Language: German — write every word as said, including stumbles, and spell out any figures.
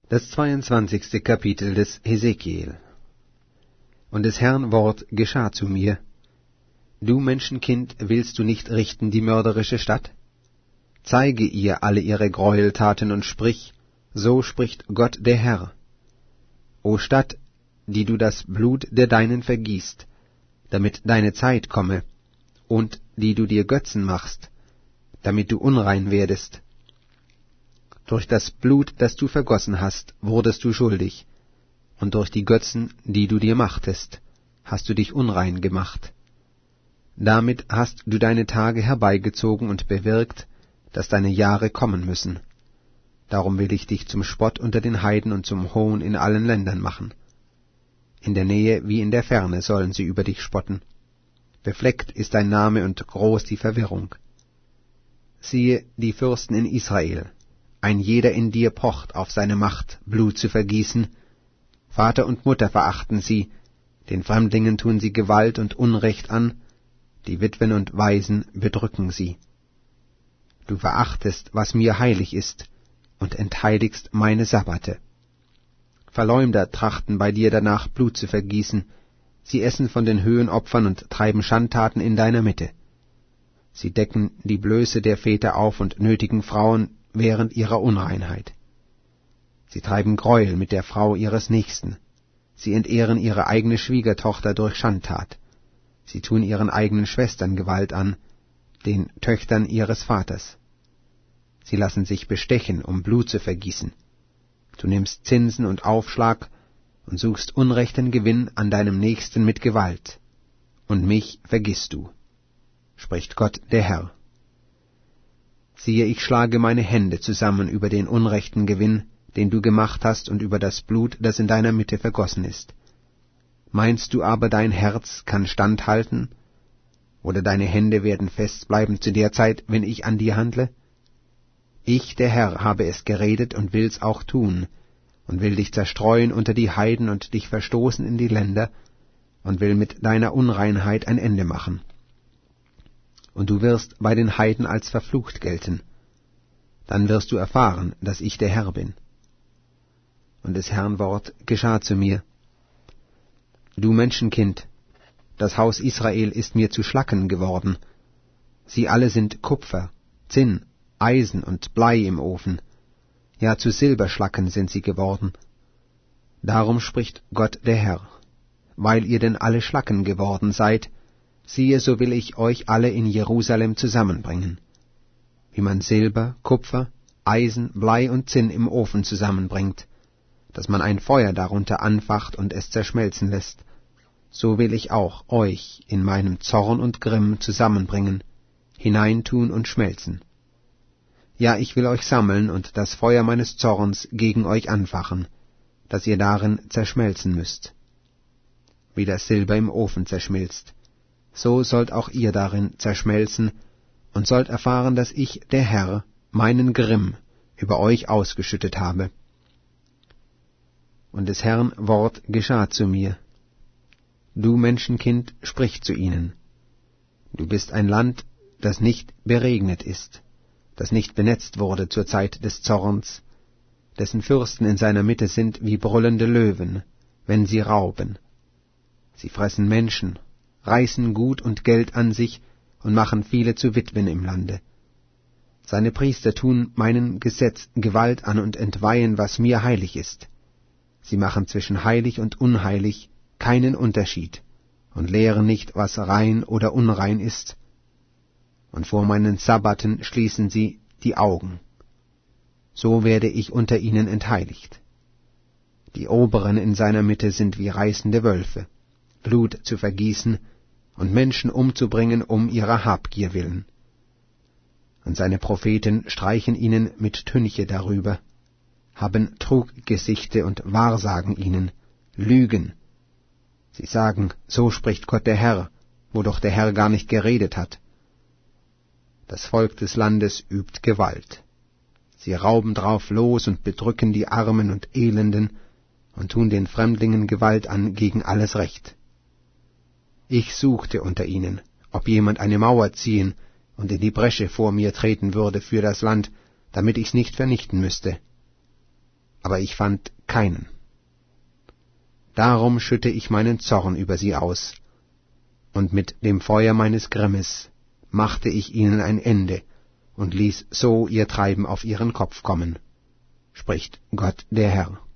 Das zweiundzwanzigste Kapitel des Hesekiel. Und des Herrn Wort geschah zu mir: Du Menschenkind, willst du nicht richten die mörderische Stadt? Zeige ihr alle ihre Gräueltaten und sprich: So spricht Gott der Herr. O Stadt, die du das Blut der Deinen vergießt, damit deine Zeit komme, und die du dir Götzen machst, damit du unrein werdest. Durch das Blut, das du vergossen hast, wurdest du schuldig, und durch die Götzen, die du dir machtest, hast du dich unrein gemacht. Damit hast du deine Tage herbeigezogen und bewirkt, dass deine Jahre kommen müssen. Darum will ich dich zum Spott unter den Heiden und zum Hohn in allen Ländern machen. In der Nähe wie in der Ferne sollen sie über dich spotten. Befleckt ist dein Name und groß die Verwirrung. Siehe, die Fürsten in Israel, ein jeder in dir pocht auf seine Macht, Blut zu vergießen. Vater und Mutter verachten sie, den Fremdlingen tun sie Gewalt und Unrecht an, die Witwen und Waisen bedrücken sie. Du verachtest, was mir heilig ist, und entheiligst meine Sabbate. Verleumder trachten bei dir danach, Blut zu vergießen, sie essen von den Höhenopfern und treiben Schandtaten in deiner Mitte. Sie decken die Blöße der Väter auf und nötigen Frauen während ihrer Unreinheit. Sie treiben Gräuel mit der Frau ihres Nächsten. Sie entehren ihre eigene Schwiegertochter durch Schandtat. Sie tun ihren eigenen Schwestern Gewalt an, den Töchtern ihres Vaters. Sie lassen sich bestechen, um Blut zu vergießen. Du nimmst Zinsen und Aufschlag und suchst unrechten Gewinn an deinem Nächsten mit Gewalt. Und mich vergisst du, spricht Gott der Herr. Siehe, ich schlage meine Hände zusammen über den unrechten Gewinn, den du gemacht hast, und über das Blut, das in deiner Mitte vergossen ist. Meinst du aber, dein Herz kann standhalten, oder deine Hände werden fest bleiben zu der Zeit, wenn ich an dir handle? Ich, der Herr, habe es geredet und will's auch tun, und will dich zerstreuen unter die Heiden und dich verstoßen in die Länder, und will mit deiner Unreinheit ein Ende machen. Und du wirst bei den Heiden als verflucht gelten. Dann wirst du erfahren, dass ich der Herr bin. Und des Herrn Wort geschah zu mir: Du Menschenkind, das Haus Israel ist mir zu Schlacken geworden. Sie alle sind Kupfer, Zinn, Eisen und Blei im Ofen. Ja, zu Silberschlacken sind sie geworden. Darum spricht Gott der Herr: Weil ihr denn alle Schlacken geworden seid, siehe, so will ich euch alle in Jerusalem zusammenbringen. Wie man Silber, Kupfer, Eisen, Blei und Zinn im Ofen zusammenbringt, dass man ein Feuer darunter anfacht und es zerschmelzen lässt, so will ich auch euch in meinem Zorn und Grimm zusammenbringen, hineintun und schmelzen. Ja, ich will euch sammeln und das Feuer meines Zorns gegen euch anfachen, dass ihr darin zerschmelzen müsst. Wie das Silber im Ofen zerschmilzt, so sollt auch ihr darin zerschmelzen und sollt erfahren, dass ich, der Herr, meinen Grimm über euch ausgeschüttet habe. Und des Herrn Wort geschah zu mir: Du Menschenkind, sprich zu ihnen. Du bist ein Land, das nicht beregnet ist, das nicht benetzt wurde zur Zeit des Zorns, dessen Fürsten in seiner Mitte sind wie brüllende Löwen, wenn sie rauben. Sie fressen Menschen, reißen Gut und Geld an sich und machen viele zu Witwen im Lande. Seine Priester tun meinen Gesetz Gewalt an und entweihen, was mir heilig ist. Sie machen zwischen heilig und unheilig keinen Unterschied und lehren nicht, was rein oder unrein ist. Und vor meinen Sabbaten schließen sie die Augen. So werde ich unter ihnen entheiligt. Die Oberen in seiner Mitte sind wie reißende Wölfe, Blut zu vergießen und Menschen umzubringen um ihrer Habgier willen. Und seine Propheten streichen ihnen mit Tünche darüber, haben Truggesichte und wahrsagen ihnen, lügen. Sie sagen, so spricht Gott der Herr, wo doch der Herr gar nicht geredet hat. Das Volk des Landes übt Gewalt. Sie rauben drauf los und bedrücken die Armen und Elenden und tun den Fremdlingen Gewalt an gegen alles Recht. Ich suchte unter ihnen, ob jemand eine Mauer ziehen und in die Bresche vor mir treten würde für das Land, damit ich's nicht vernichten müsste. aber ich fand keinen. Darum schütte ich meinen Zorn über sie aus, und mit dem Feuer meines Grimmes machte ich ihnen ein Ende und ließ so ihr Treiben auf ihren Kopf kommen, spricht Gott der Herr.